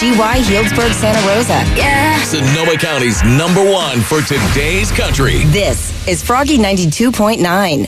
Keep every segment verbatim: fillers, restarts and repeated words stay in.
G Y Healdsburg, Santa Rosa. Yeah. Sonoma County's number one for today's country. This is Froggy ninety-two point nine.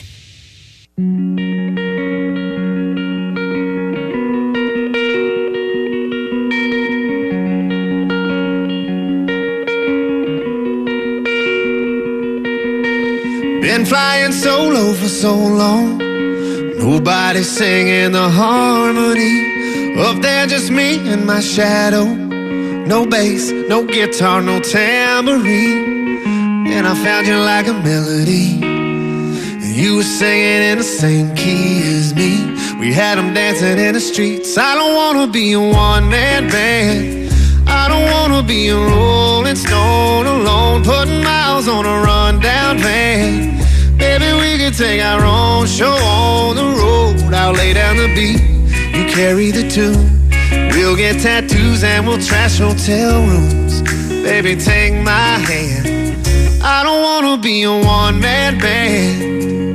Been flying solo for so long, nobody singing the harmony. Up there just me and my shadow, no bass, no guitar, no tambourine. And I found you like a melody, and you were singing in the same key as me. We had them dancing in the streets. I don't wanna be a one-man band, I don't wanna be a rolling stone alone, putting miles on a rundown van. Baby, we could take our own show on the road. I'll lay down the beat, you carry the tune. We'll get tattoos and we'll trash hotel rooms. Baby, take my hand, I don't wanna be a one-man band.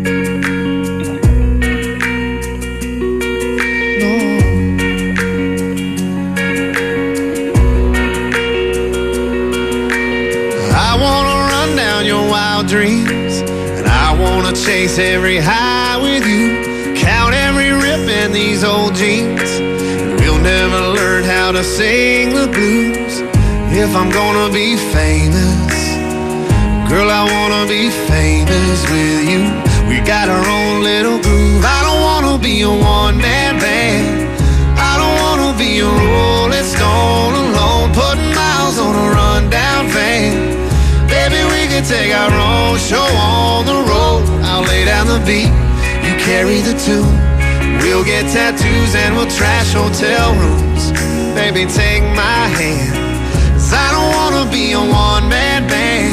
Dreams, and I wanna chase every high with you, count every rip in these old jeans. We'll never learn how to sing the blues. If I'm gonna be famous, girl, I wanna be famous with you. We got our own little groove. I don't wanna be a one-man band, I don't wanna be a rolling stone alone, putting miles on a rundown van. Baby, we can take our own show on the road. I'll lay down the beat, you carry the tune. We'll get tattoos and we'll trash hotel rooms. Baby, take my hand, 'cause I don't wanna be a one-man band.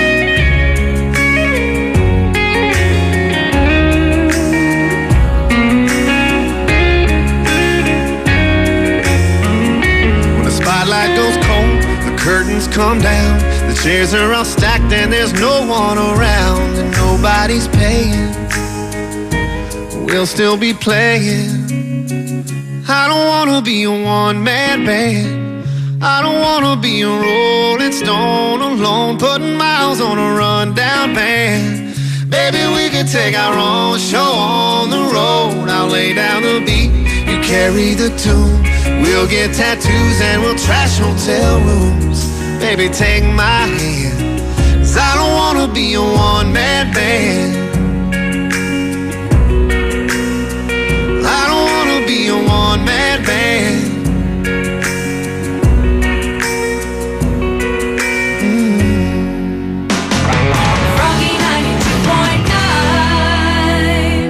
When the spotlight goes cold, the curtains come down, the chairs are all stacked and there's no one around, and nobody's paying, we'll still be playing. I don't wanna be a one-man band, I don't wanna be a rolling stone alone, putting miles on a rundown van. Baby, we could take our own show on the road. I'll lay down the beat, you carry the tune. We'll get tattoos and we'll trash hotel rooms. Baby, take my hand, 'cause I don't wanna be a one-man band. I don't wanna be a one-man band. Mm. Froggy ninety-two point nine.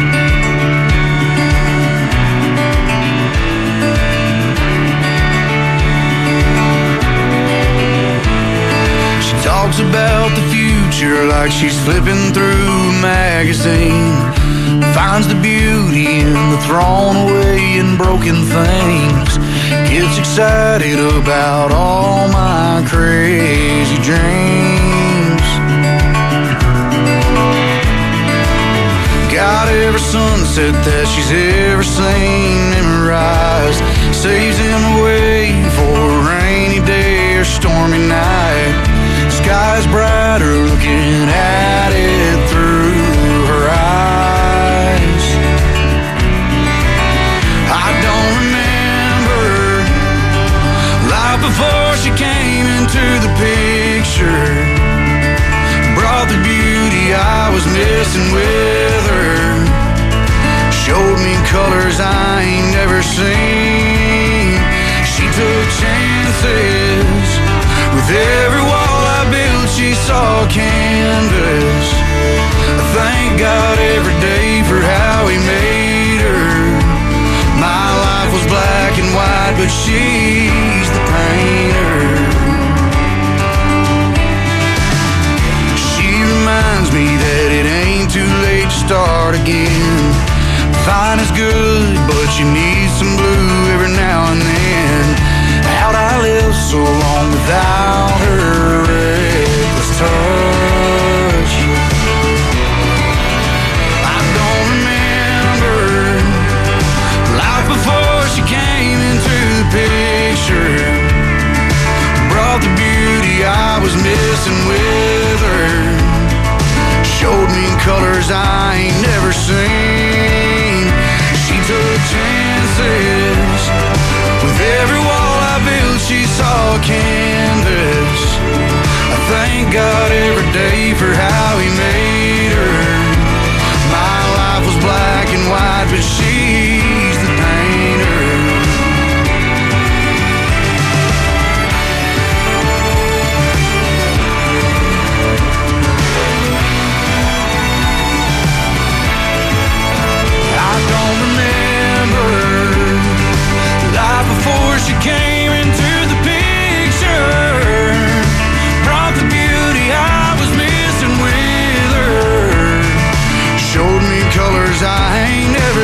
Talks about the future like she's flipping through a magazine, finds the beauty in the thrown away and broken things, gets excited about all my crazy dreams. Got every sunset that she's ever seen memorized, saves him away for a rainy day or stormy night. Sky's brighter looking at it through her eyes. I don't remember life before she came into the picture, brought the beauty I was missing with her, showed me colors I ain't never seen. She took chances with every wall I built, she saw canvas. I thank God every day for how he made her. My life was black and white, but she's the painter. She reminds me that it ain't too late to start again. Fine is good, but you need some blue every now and then. How'd I live so long without her reckless touch? I don't remember life before she came into the picture,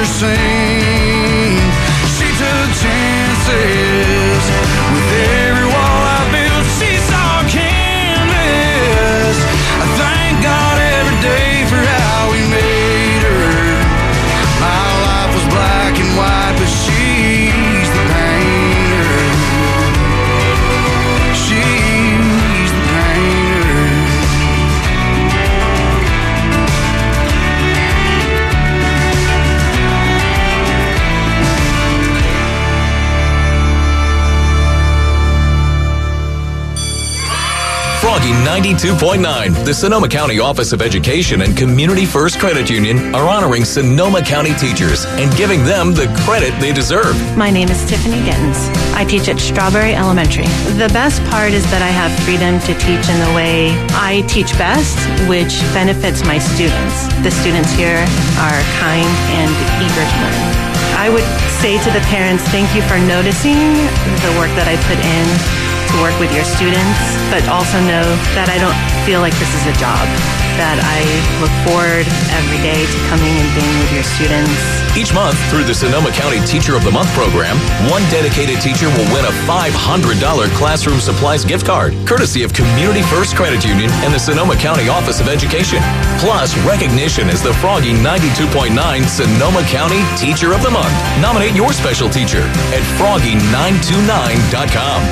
her sing. She took chances with every wall I built. She saw canvas. I thank God every day for how we made her. My life was black and white, but she's the painter. She's the painter. Froggy ninety-two point nine. The Sonoma County Office of Education and Community First Credit Union are honoring Sonoma County teachers and giving them the credit they deserve. My name is Tiffany Gittens. I teach at Strawberry Elementary. The best part is that I have freedom to teach in the way I teach best, which benefits my students. The students here are kind and eager to learn. I would say to the parents, thank you for noticing the work that I put in to work with your students, but also know that I don't feel like this is a job, that I look forward every day to coming and being with your students. Each month, through the Sonoma County Teacher of the Month program, one dedicated teacher will win a five hundred dollars classroom supplies gift card, courtesy of Community First Credit Union and the Sonoma County Office of Education. Plus, recognition as the Froggy ninety-two point nine Sonoma County Teacher of the Month. Nominate your special teacher at froggy nine two nine dot com.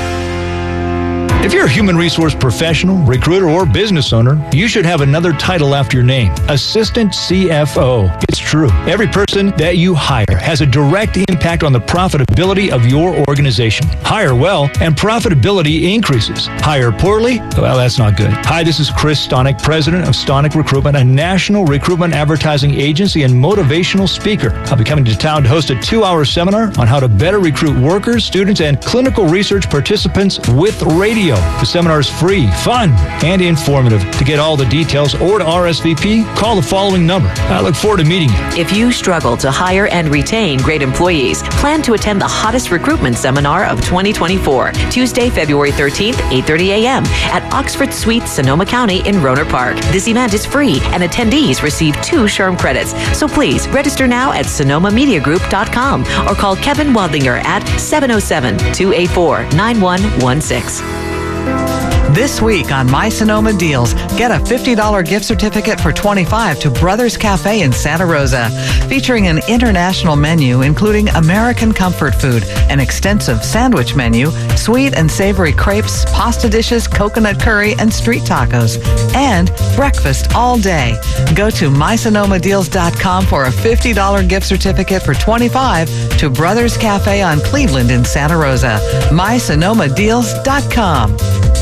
If you're a human resource professional, recruiter, or business owner, you should have another title after your name, Assistant C F O. It's true. Every person that you hire has a direct impact on the profitability of your organization. Hire well, and profitability increases. Hire poorly? Well, that's not good. Hi, this is Chris Stonick, president of Stonick Recruitment, a national recruitment advertising agency and motivational speaker. I'll be coming to town to host a two-hour seminar on how to better recruit workers, students, and clinical research participants with radio. The seminar is free, fun, and informative. To get all the details or to R S V P, call the following number. I look forward to meeting you. If you struggle to hire and retain great employees, plan to attend the hottest recruitment seminar of twenty twenty-four, Tuesday, February thirteenth, eight thirty a.m. at Oxford Suite, Sonoma County in Rohnert Park. This event is free, and attendees receive two SHRM credits. So please register now at sonoma media group dot com or call Kevin Wadlinger at seven oh seven, two eight four, nine one one six. This week on My Sonoma Deals, get a fifty dollars gift certificate for twenty-five dollars to Brothers Cafe in Santa Rosa, featuring an international menu including American comfort food, an extensive sandwich menu, sweet and savory crepes, pasta dishes, coconut curry, and street tacos, and breakfast all day. Go to my sonoma deals dot com for a fifty dollars gift certificate for twenty-five dollars to Brothers Cafe on Cleveland in Santa Rosa. my sonoma deals dot com.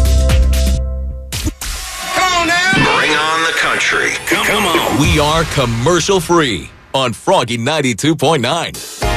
Bring on the country. Come, Come on. We are commercial free on Froggy ninety-two point nine.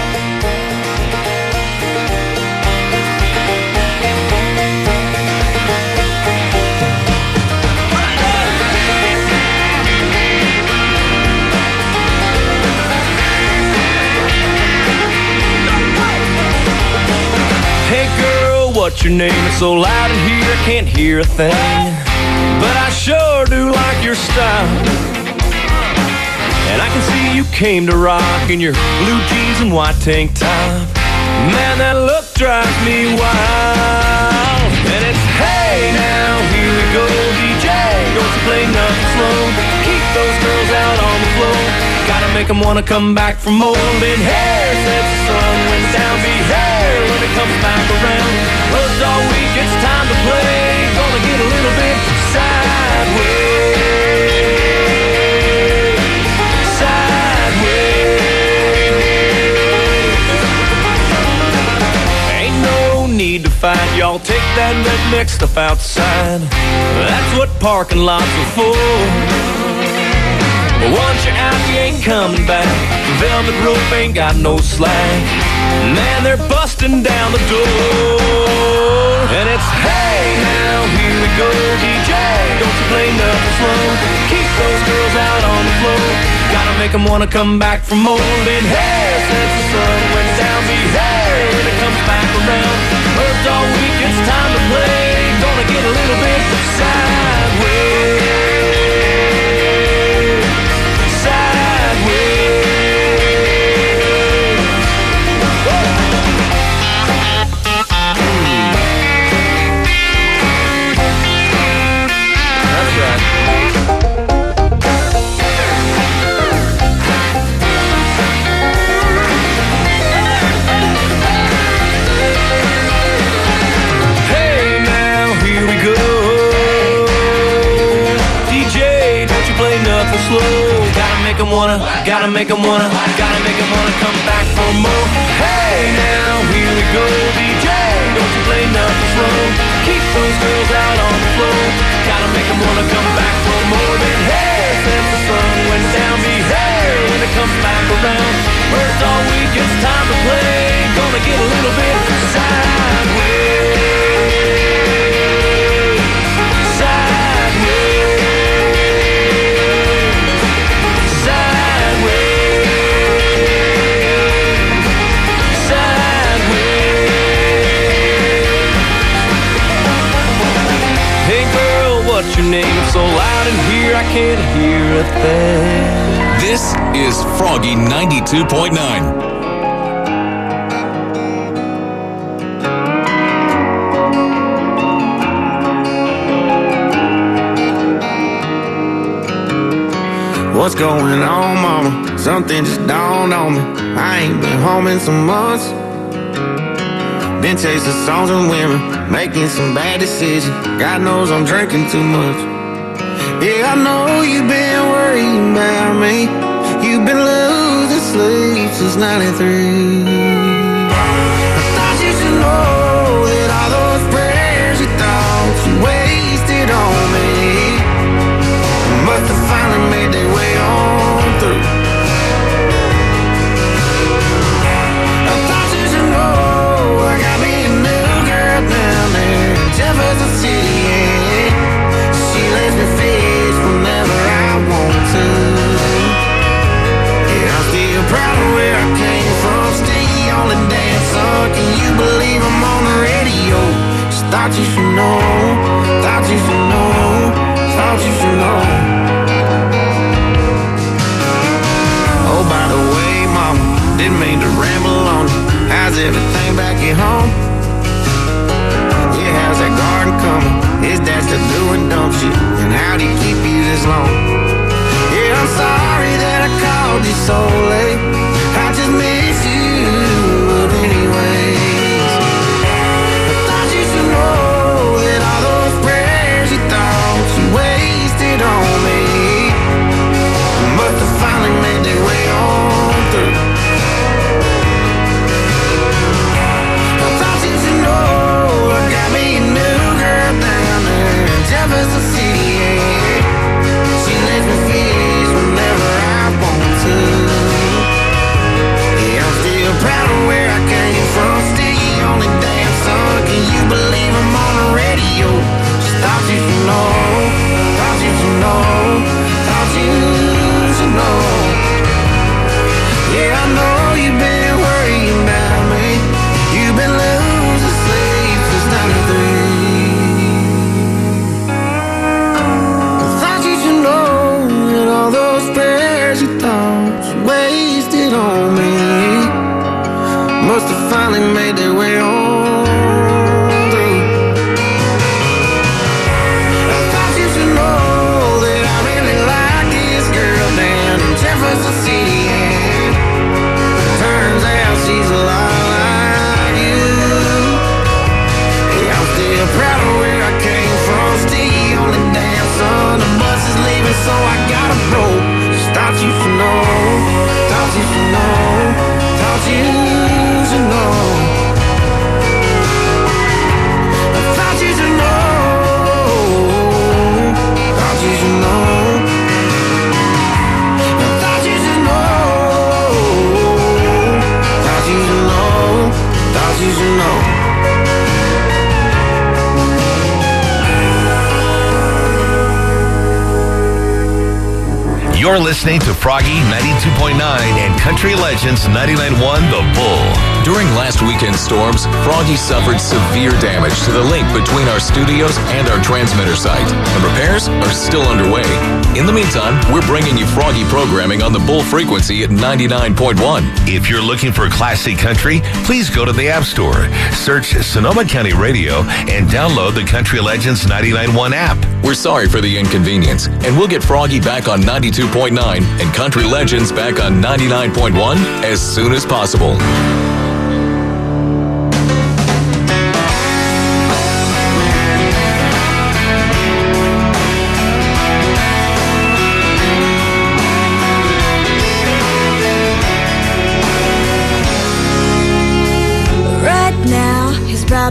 Hey girl, what's your name? It's so loud in here I can't hear a thing. But I sure do like your style. And I can see you came to rock in your blue jeans and white tank top. Man, that look drives me wild. And it's hey now, here we go, D J. Don't you play nothing slow. Keep those girls out on the floor. Gotta make them wanna come back for more. Then hair sets the sun when down be hair when it comes back around. Buzzed all week, it's time to play. Gonna get a little bit sideways, sideways. Ain't no need to fight, y'all take that redneck stuff outside. That's what parking lots are for. But once you're out, you ain't coming back. The velvet rope ain't got no slack. Man, they're busting down the door. And it's hey now, here we go, D J. Don't you play nothing slow. Keep those girls out on the floor. Gotta make them wanna come back for more. Then hey, since the sun went down, be hey when it comes back around. Herbs all week, it's time to play. Gonna get a little bit sideways. Sideways. wanna, gotta make 'em wanna, gotta make 'em wanna come back for more. Hey, now here we go, D J, don't you play nothing slow. Keep those girls out on the floor. Gotta make 'em wanna come back for more than hey, since the sun went down. Be hey, when it comes back around. Birds all week, it's time to play. Gonna get a little bit sideways. What's your name? It's so loud in here I can't hear a thing. This is Froggy ninety-two point nine. What's going on, mama? Something just dawned on me. I ain't been home in some months. Been chasing songs and women, making some bad decisions. God knows I'm drinking too much. Yeah, I know you've been worrying about me. You've been losing sleep since ninety-three. I thought you should know that all those prayers you thought you wasted on me must have finally made their way on through. I thought you should know I got me a new girl down there in Jefferson City, yeah. She lets me fish whenever I want to. Yeah, I'm still proud of where I came from. Still the only dancer. Can you believe I'm on the radio? Just thought you should know. Thought you should know. Thought you should know. Oh, by the way, mama, didn't mean to ramble on you. How's everything back at home? Yeah, how's that garden coming? Is that still doing, don't you? And how do you keep you this long? Yeah, I'm sorry that I called you so late. I just miss you, but anyways, I thought you should know that all those prayers you thought you wasted on me must have finally made their way on through. I thought you should know I got me a new girl down there in Jefferson City, yeah. She lets me fish whenever I want to. Yeah, I'm still proud of where I came from. Still the only damn son. Can you believe I'm on the radio? Just thought you should know. Thought you should know. Thought you should know. Yeah, I know you've been worrying about me. You've been losing sleep since ninety-three. I thought you should know that all those prayers you thought you wasted on me must have finally made their way on through. I thought you should know that I really like this girl down in Jefferson City, yeah. Turns out she's a lot like you. Yeah, I'm still proud of where I came from. Still the only damn son. The bus is leaving, so I gotta go. Just thought you should know. Thought you should know. Thought you should know. I thought you should know. Thought you should know. I thought you should know. Thought you should know. Thought you should know. You're listening to Froggy ninety-two point nine and Country Legends ninety-nine point one The Bull. During last weekend's storms, Froggy suffered severe damage to the link between our studios and our transmitter site, and repairs are still underway. In the meantime, we're bringing you Froggy programming on the Bull frequency at ninety-nine point one. If you're looking for classic country, please go to the App Store, search Sonoma County Radio, and download the Country Legends ninety-nine point one app. We're sorry for the inconvenience, and we'll get Froggy back on ninety-two point nine and Country Legends back on ninety-nine point one as soon as possible.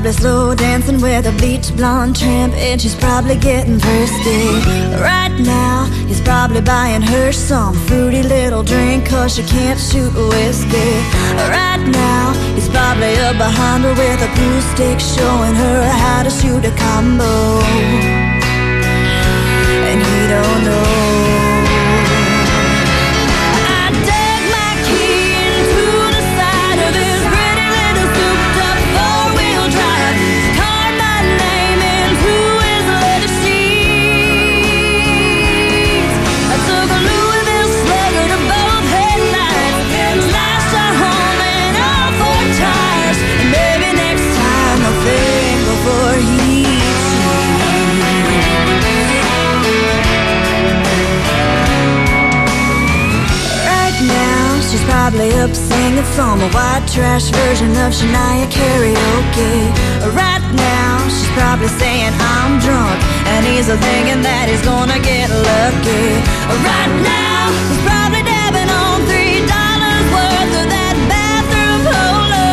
probably slow dancing with a bleach blonde tramp, and she's probably getting thirsty. Right now, he's probably buying her some fruity little drink, cause she can't shoot whiskey. Right now, he's probably up behind her with a glue stick, showing her how to shoot a combo. And he don't know. Probably up singing some white trash version of Shania karaoke. Right now, she's probably saying I'm drunk, and he's thinking that he's gonna get lucky. Right now, he's probably dabbing on three dollars worth of that bathroom polo.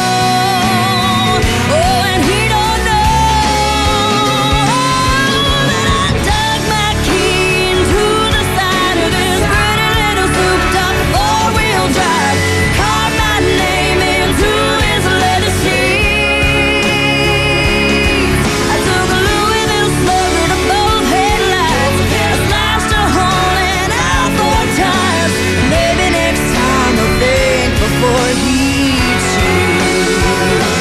Oh, and he don't know that I dug my key into the side of this pretty little souped-up four-wheel drive, carved my name into his leather seats. I took a Louisville Slugger to both headlights, I slashed a hole in all four tires. Maybe next time I'll think before he cheats.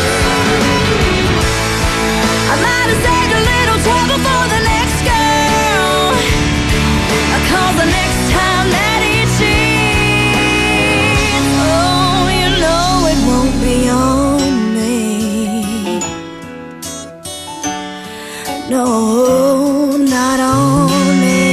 I might have saved a little trouble for the next girl, cause the next time that he cheats, oh, you know it won't be on me. No, not on me.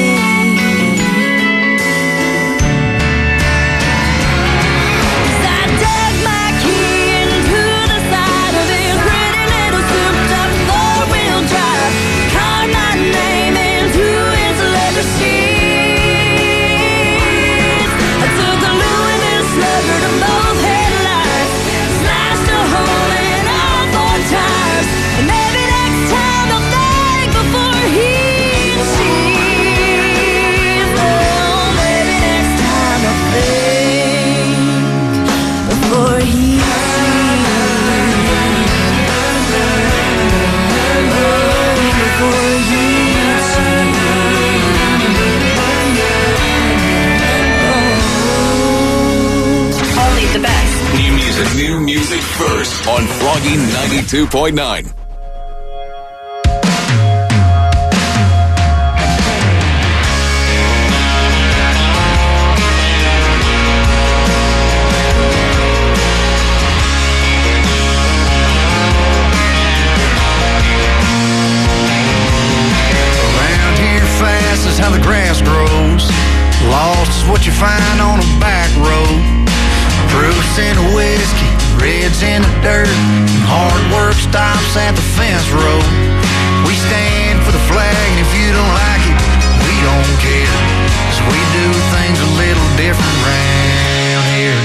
Cause I dug my key into the side of his pretty little souped-up four-wheel drive, carved my name into his leather seats. I took a Louisville Slugger to both headlights, slashed a hole in all four tires. And maybe next time I'll think before he cheats. Oh, maybe next time I'll think before he cheats. Oh, before he cheats. Only the best. New music, new music first on Froggy ninety-two point nine. Around here fast is how the grass grows. Lost is what you find on a back road. Proofs in the whiskey, reds in the dirt, and hard work stops at the fence road. We stand for the flag, and if you don't like it, we don't care, 'cause we do things a little different round here.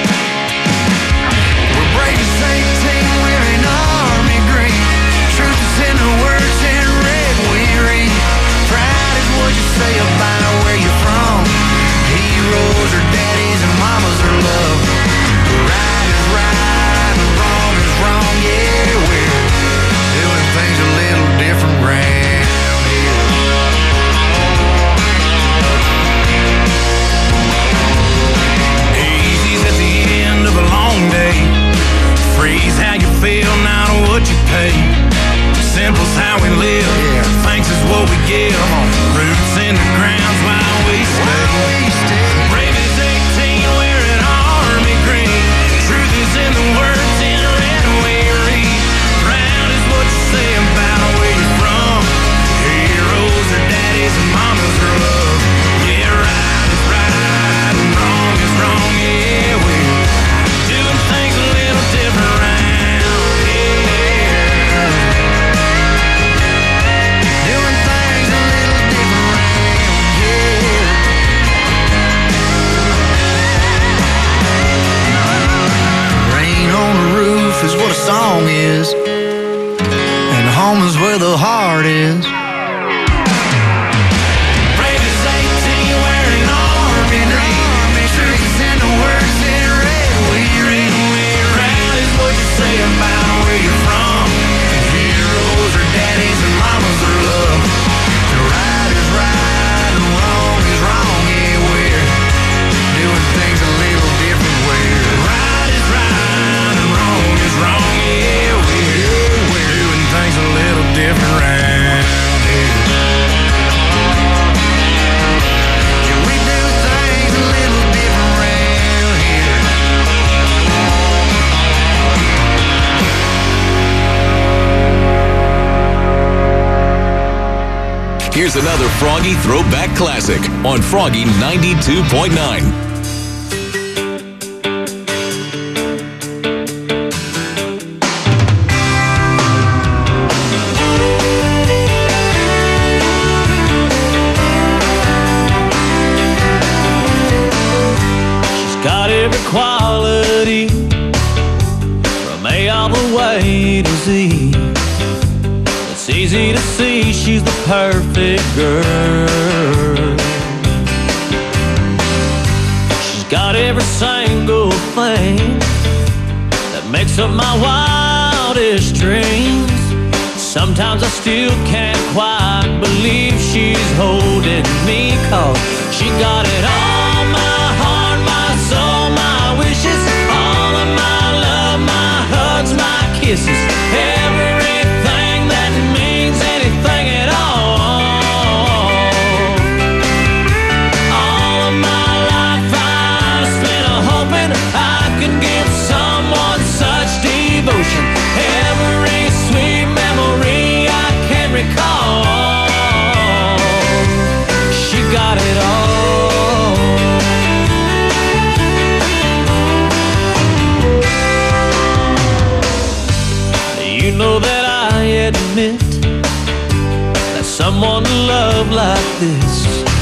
We're brave as eighteen, wearing army green. Truth is in the words in red we read. Pride is what you say about where you're from. Heroes are daddies and mamas are love. Right is right and wrong is wrong. Yeah, we're doing things a little different round here. Here's another Froggy Throwback Classic on Froggy ninety-two point nine. Got every quality from A all the way to Z. It's easy to see she's the perfect girl. She's got every single thing that makes up my wildest dreams. Sometimes I still can't quite believe she's holding me, 'cause she got it all. Soul, my wishes, all of my love, my hugs, my kisses, everything that means anything at all. All of my life I've spent hoping I could give someone such devotion. Every sweet memory I can recall. She got it all. Know that I admit that someone to love like this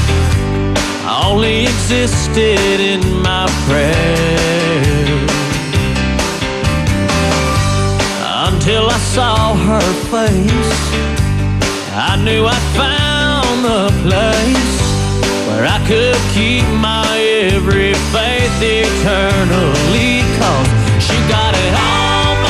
only existed in my prayers, until I saw her face. I knew I found the place where I could keep my every faith eternally, 'cause she got it all.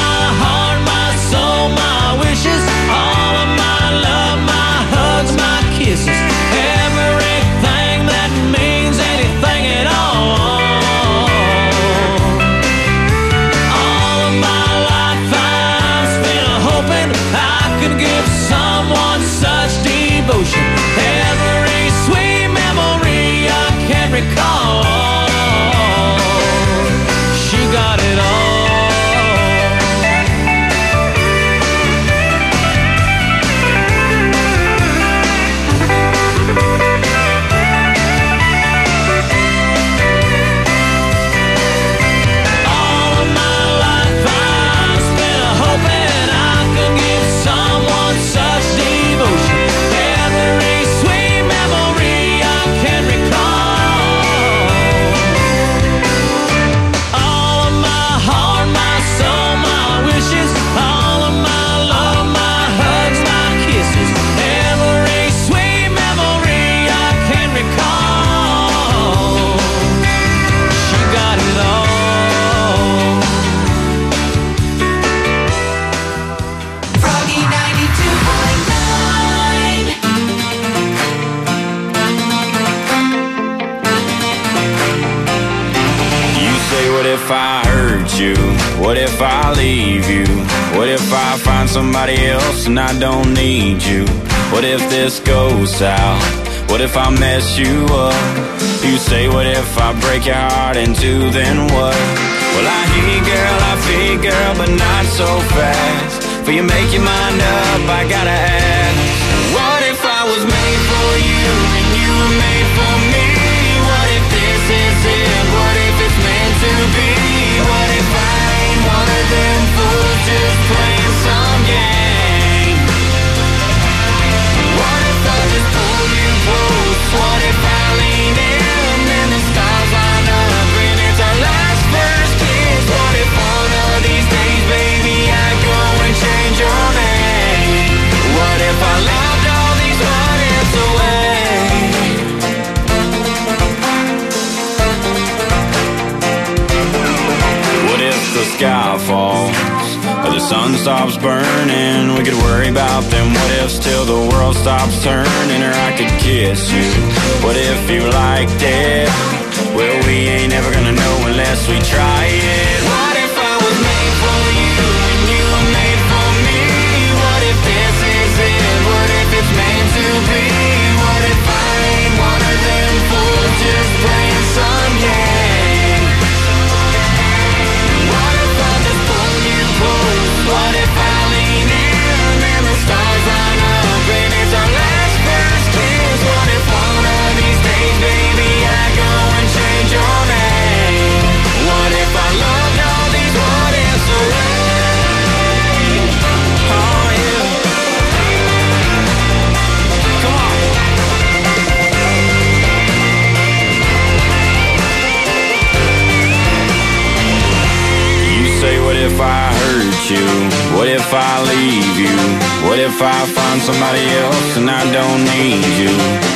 My wishes, all of my love, my hugs, my kisses, everything that means anything at all. All of my life I've spent hoping I could give someone such devotion. Every sweet memory I can recall. She got it all. What if I leave you? What if I find somebody else and I don't need you? What if this goes south? What if I mess you up? You say, what if I break your heart in two, then what? Well, I hear you, girl, I feel you, girl, but not so fast. For you make your mind up, I gotta ask, what if I was made for you and you were made for me? What if this is it? What if it's meant to be? What if I ain't one of them fools just playing some game? What if I just pull you close? What if I lean in and the stars line up and it's our last first kiss? What if one of these days, baby, I go and change your name? What if I loved all these what ifs away? The sky falls or the sun stops burning, we could worry about them what ifs till the world stops turning. Or I could kiss you, what if you liked it? Well, we ain't ever gonna know unless we try it. What if I was made for you and you were made for me? What if this is it? What if it's meant to be? What if I ain't one of them fools just playing some game? What if I just pull you close? What if I lean in and the stars line up and it's our last first kiss? if I hurt you? What if I leave you? What if I find somebody else and I don't need you?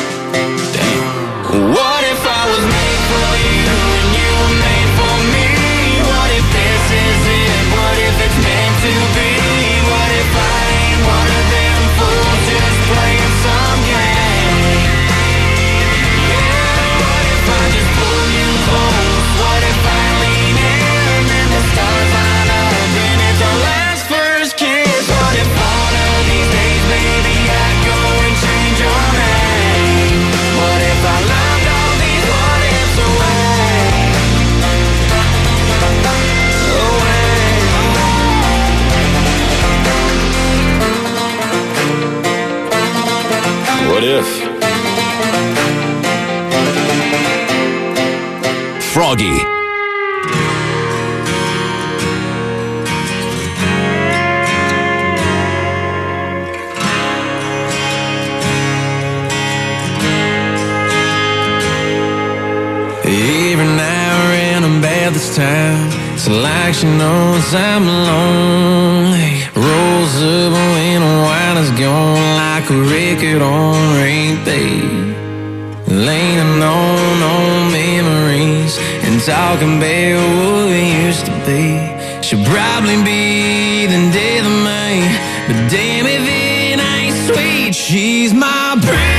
Damn. What if I was made for you and you were made for me? What if this is it? What if it's meant to be? What if I ain't one of them fools just playing some game? Yeah, what if I just pull you close? What if I lean in and the stars line up and it's our last first kiss? What if one of these days, baby, I go and change your name? What if I loved all these what ifs away? Away. What if? Froggy. Every now and then about this time, it's like she knows I'm lonely. Rolls up when the wine is gone, like a record on repeat. Leaning on, on memories and talking about what we used to be. She'll probably be the death of me, but damn if it ain't sweet. She's my brain.